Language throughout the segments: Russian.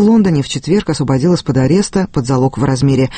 Лондоне в четверг освободил из-под ареста под залог в размере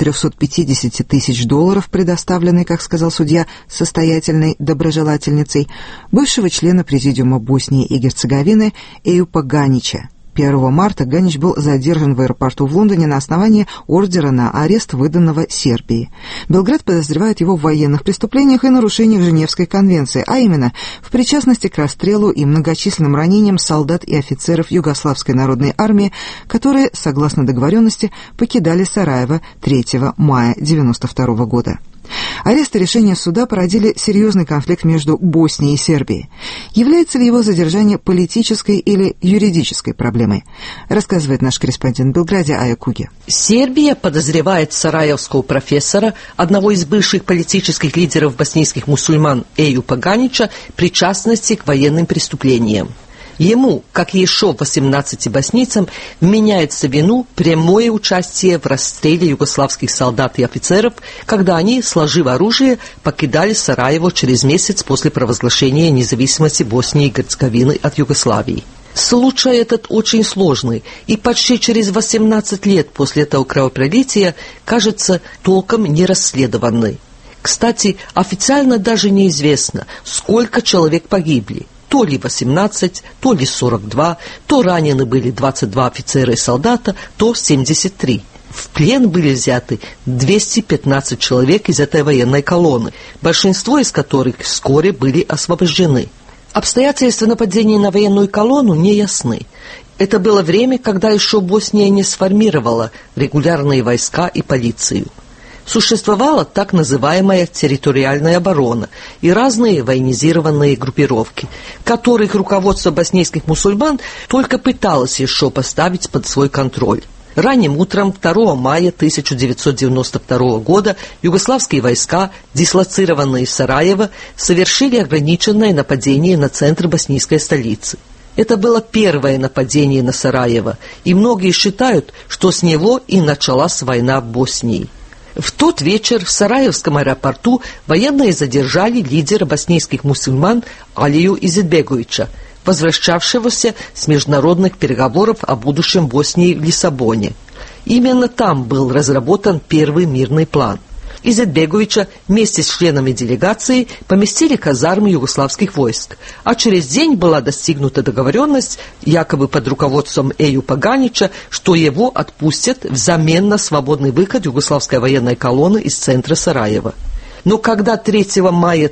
$450 тысяч, предоставленный, как сказал судья, состоятельной доброжелательницей, бывшего члена Президиума Боснии и Герцеговины Эюпа Ганича. 1 марта Ганич был задержан в аэропорту в Лондоне на основании ордера на арест, выданного Сербии. Белград подозревает его в военных преступлениях и нарушениях Женевской конвенции, а именно в причастности к расстрелу и многочисленным ранениям солдат и офицеров Югославской народной армии, которые, согласно договоренности, покидали Сараево 3 мая 1992 года. Арест и решение суда породили серьезный конфликт между Боснией и Сербией. Является ли его задержание политической или юридической проблемой? Рассказывает наш корреспондент в Белграде Ая Куги. Сербия подозревает сараевского профессора, одного из бывших политических лидеров боснийских мусульман Эюпа Ганича, причастности к военным преступлениям. Ему, как и еще 18 боснийцам, вменяется в вину прямое участие в расстреле югославских солдат и офицеров, когда они, сложив оружие, покидали Сараево через месяц после провозглашения независимости Боснии и Герцеговины от Югославии. Случай этот очень сложный, и почти через 18 лет после этого кровопролития кажется толком не расследованный. Кстати, официально даже неизвестно, сколько человек погибли. То ли 18, то ли 42, то ранены были 22 офицера и солдата, то 73. В плен были взяты 215 человек из этой военной колонны, большинство из которых вскоре были освобождены. Обстоятельства нападения на военную колонну не ясны. Это было время, когда еще Босния не сформировала регулярные войска и полицию. Существовала так называемая территориальная оборона и разные военизированные группировки, которых руководство боснийских мусульман только пыталось еще поставить под свой контроль. Ранним утром 2 мая 1992 года югославские войска, дислоцированные в Сараево, совершили ограниченное нападение на центр боснийской столицы. Это было первое нападение на Сараево, и многие считают, что с него и началась война в Боснии. В тот вечер в Сараевском аэропорту военные задержали лидера боснийских мусульман Алию Изетбеговича, возвращавшегося с международных переговоров о будущем Боснии в Лиссабоне. Именно там был разработан первый мирный план. Изетбеговича вместе с членами делегации поместили в казармы югославских войск, а через день была достигнута договоренность, якобы под руководством Эюпа Ганича, что его отпустят взамен на свободный выход югославской военной колонны из центра Сараева. Но когда 3 мая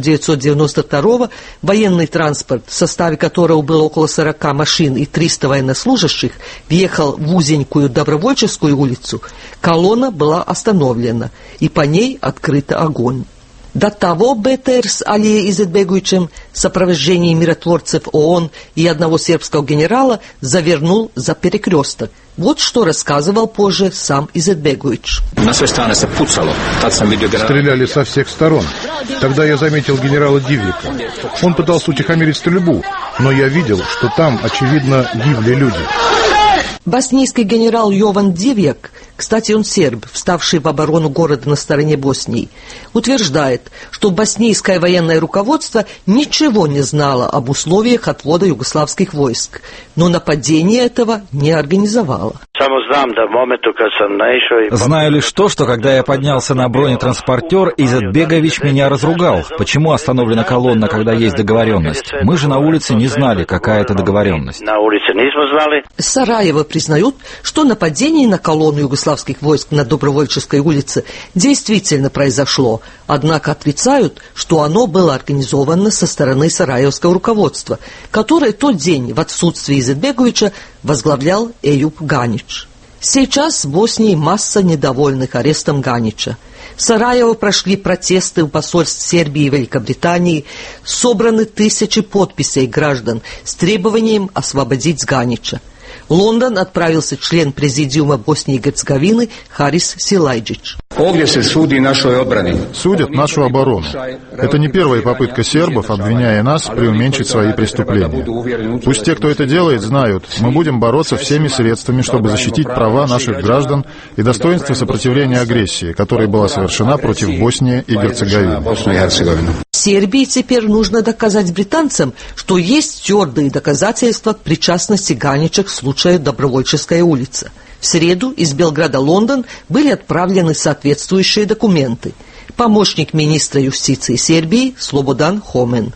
1992 военный транспорт, в составе которого было около 40 машин и 300 военнослужащих, въехал в узенькую Добровольческую улицу, колонна была остановлена, и по ней открыт огонь. До того БТР с Алией Изетбеговичем в сопровождении миротворцев ООН и одного сербского генерала завернул за перекресток. Вот что рассказывал позже сам Изетбегович. Стреляли со всех сторон. Тогда я заметил генерала Дивика. Он пытался утихомирить стрельбу, но я видел, что там, очевидно, гибли люди. Боснийский генерал Йован Дивjak, кстати, он серб, вставший в оборону города на стороне Боснии, утверждает, что боснийское военное руководство ничего не знало об условиях отвода югославских войск, но нападение этого не организовало. Знаю лишь то, что когда я поднялся на бронетранспортер, Изетбегович меня разругал. Почему остановлена колонна, когда есть договоренность? Мы же на улице не знали, какая это договоренность. Сараево признают, что нападение на колонну югославских войск на Добровольческой улице действительно произошло, однако отрицают, что оно было организовано со стороны сараевского руководства, которое тот день в отсутствие Изетбеговича возглавлял Эюп Ганич. Сейчас в Боснии масса недовольных арестом Ганича. В Сараево прошли протесты у посольств Сербии и Великобритании, собраны тысячи подписей граждан с требованием освободить Ганича. В Лондон отправился член Президиума Боснии и Герцеговины Харис Силайджич. Судят нашу оборону. Это не первая попытка сербов, обвиняя нас, преуменьшить свои преступления. Пусть те, кто это делает, знают, мы будем бороться всеми средствами, чтобы защитить права наших граждан и достоинство сопротивления агрессии, которая была совершена против Боснии и Герцеговины. Сербии теперь нужно доказать британцам, что есть твердые доказательства причастности Ганича к случаю Добровольческая улица. В среду из Белграда в Лондон были отправлены соответствующие документы. Помощник министра юстиции Сербии Слободан Хомен.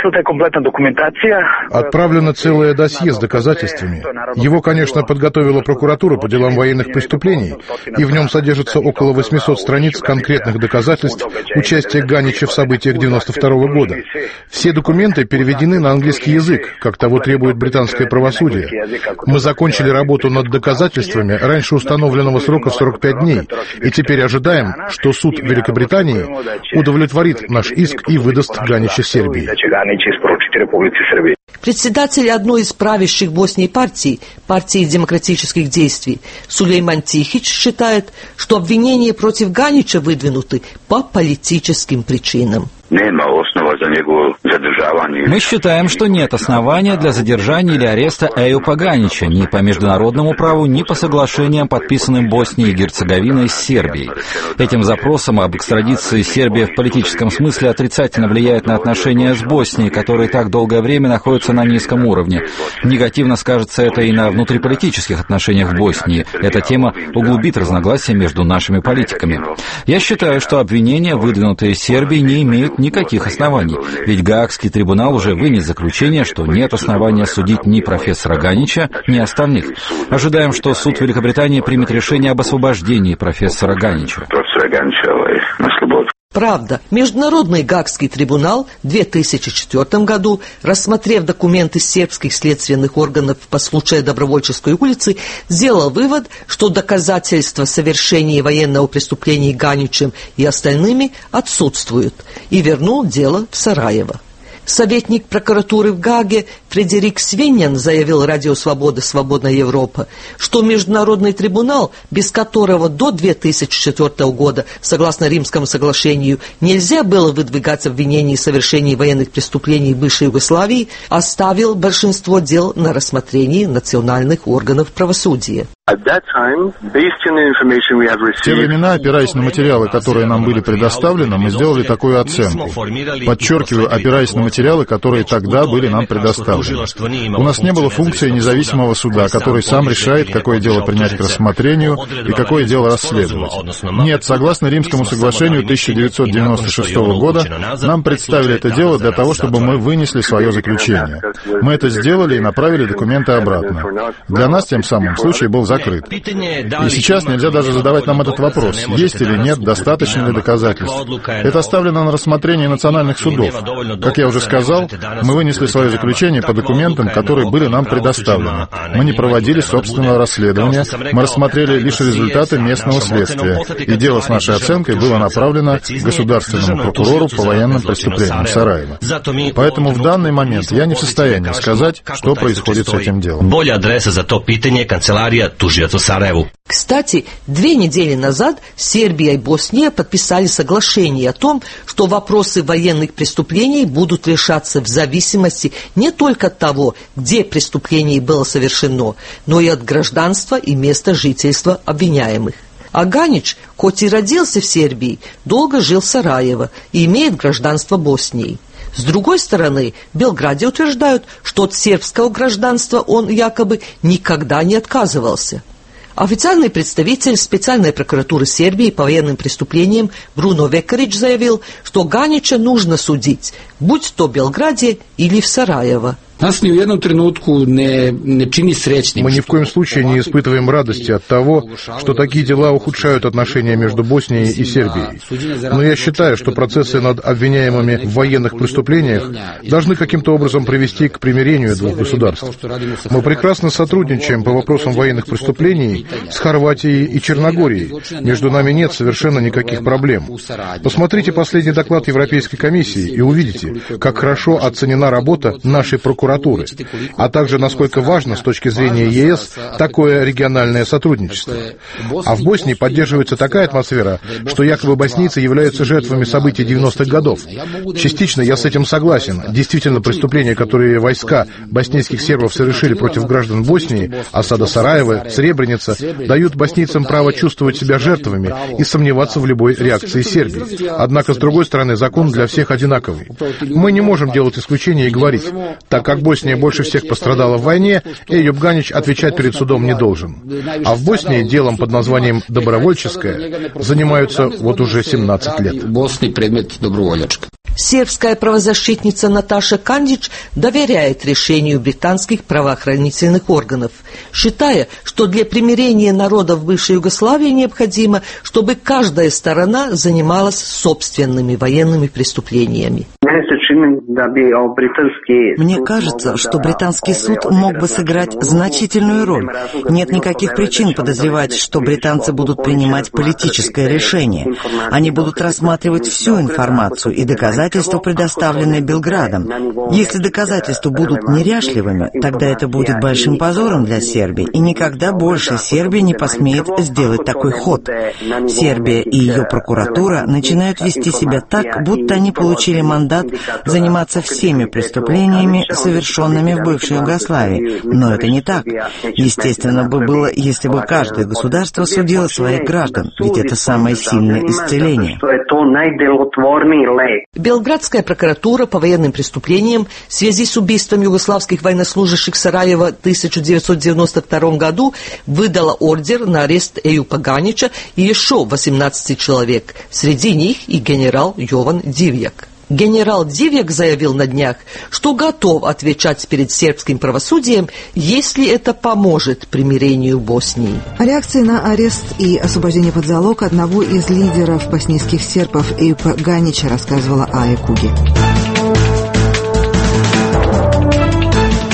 Отправлено целое досье с доказательствами. Его, конечно, подготовила прокуратура по делам военных преступлений, и в нем содержится около 800 страниц конкретных доказательств участия Ганича в событиях 1992 года. Все документы переведены на английский язык, как того требует британское правосудие. Мы закончили работу над доказательствами раньше установленного срока в 45 дней, и теперь ожидаем, что суд Великобритании удовлетворит наш иск и выдаст Ганича Сербии. Председатель одной из правящих Боснии партий демократических действий, Сулейман Тихич считает, что обвинения против Ганича выдвинуты по политическим причинам. Мы считаем, что нет основания для задержания или ареста Эюпа Ганича ни по международному праву, ни по соглашениям, подписанным Боснией и Герцеговиной с Сербией. Этим запросом об экстрадиции Сербия в политическом смысле отрицательно влияет на отношения с Боснией, которые так долгое время находятся на низком уровне. Негативно скажется это и на внутриполитических отношениях в Боснии. Эта тема углубит разногласия между нашими политиками. Я считаю, что обвинения, выдвинутые Сербией, не имеют никаких оснований, ведь Гаагский трибунал уже вынес заключение, что нет основания судить ни профессора Ганича, ни остальных. Ожидаем, что суд Великобритании примет решение об освобождении профессора Ганича. Правда, Международный Гаагский трибунал в 2004 году, рассмотрев документы сербских следственных органов по случаю Добровольческой улицы, сделал вывод, что доказательства совершения военного преступления Ганичем и остальными отсутствуют, и вернул дело в Сараево. Советник прокуратуры в Гааге Фредерик Свеньян заявил Радио Свобода «Свободная Европа», что Международный трибунал, без которого до 2004 года, согласно Римскому соглашению, нельзя было выдвигать обвинений в совершении военных преступлений бывшей Югославии, оставил большинство дел на рассмотрении национальных органов правосудия. В те времена, опираясь на материалы, которые нам были предоставлены, мы сделали такую оценку. Подчеркиваю, опираясь на материалы, которые тогда были нам предоставлены. У нас не было функции независимого суда, который сам решает, какое дело принять к рассмотрению и какое дело расследовать. Нет, согласно Римскому соглашению 1996 года, нам представили это дело для того, чтобы мы вынесли свое заключение. Мы это сделали и направили документы обратно. Для нас тем самым случай был закрыт. И сейчас нельзя даже задавать нам этот вопрос, есть или нет, достаточно ли доказательств. Это оставлено на рассмотрение национальных судов. Как я уже сказал, мы вынесли свое заключение по документам, которые были нам предоставлены. Мы не проводили собственного расследования, мы рассмотрели лишь результаты местного следствия, и дело с нашей оценкой было направлено к государственному прокурору по военным преступлениям Сараева. Поэтому в данный момент я не в состоянии сказать, что происходит с этим делом. Кстати, 2 недели назад Сербия и Босния подписали соглашение о том, что вопросы военных преступлений будут решаться в зависимости не только от того, где преступление было совершено, но и от гражданства и места жительства обвиняемых. А Ганич, хоть и родился в Сербии, долго жил в Сараево и имеет гражданство Боснии. С другой стороны, в Белграде утверждают, что от сербского гражданства он якобы никогда не отказывался. Официальный представитель специальной прокуратуры Сербии по военным преступлениям Бруно Векарич заявил, что Ганича нужно судить, будь то в Белграде или в Сараево. Нас ни в jednom trenutku ne čini srećnim. Мы ни в коем случае не испытываем радости от того, что такие дела ухудшают отношения между Боснией и Сербией. Но я считаю, что процессы над обвиняемыми в военных преступлениях должны каким-то образом привести к примирению двух государств. Мы прекрасно сотрудничаем по вопросам военных преступлений с Хорватией и Черногорией. Между нами нет совершенно никаких проблем. Посмотрите последний доклад Европейской комиссии и увидите, как хорошо оценена работа нашей прокуратуры прокуратуры, а также насколько важно с точки зрения ЕС такое региональное сотрудничество. А в Боснии поддерживается такая атмосфера, что якобы боснийцы являются жертвами событий 90-х годов. Частично я с этим согласен. Действительно, преступления, которые войска боснийских сербов совершили против граждан Боснии, осада Сараева, Сребреница, дают боснийцам право чувствовать себя жертвами и сомневаться в любой реакции Сербии. Однако, с другой стороны, закон для всех одинаковый. Мы не можем делать исключения и говорить, так как Босния больше всех пострадала в войне, Эюп Ганич отвечать перед судом не должен. А в Боснии делом под названием «добровольческое» занимаются вот уже 17 лет. Сербская правозащитница Наташа Кандич доверяет решению британских правоохранительных органов, считая, что для примирения народов бывшей Югославии необходимо, чтобы каждая сторона занималась собственными военными преступлениями. Мне кажется, что британский суд мог бы сыграть значительную роль. Нет никаких причин подозревать, что британцы будут принимать политическое решение. Они будут рассматривать всю информацию и доказательства, предоставленные Белградом. Если доказательства будут неряшливыми, тогда это будет большим позором для Сербии, и никогда больше Сербия не посмеет сделать такой ход. Сербия и ее прокуратура начинают вести себя так, будто они получили мандат заниматься всеми преступлениями, совершенными в бывшей Югославии. Но это не так. Естественно бы было, если бы каждое государство судило своих граждан, ведь это самое сильное исцеление. Белградская прокуратура по военным преступлениям в связи с убийством югославских военнослужащих Сараева в 1992 году выдала ордер на арест Эюпа Ганича и еще 18 человек, среди них и генерал Йован Дивьяк. Генерал Дивьяк заявил на днях, что готов отвечать перед сербским правосудием, если это поможет примирению Боснии. О реакции на арест и освобождение под залог одного из лидеров боснийских сербов Эюпа Ганича рассказывала Ая Куги.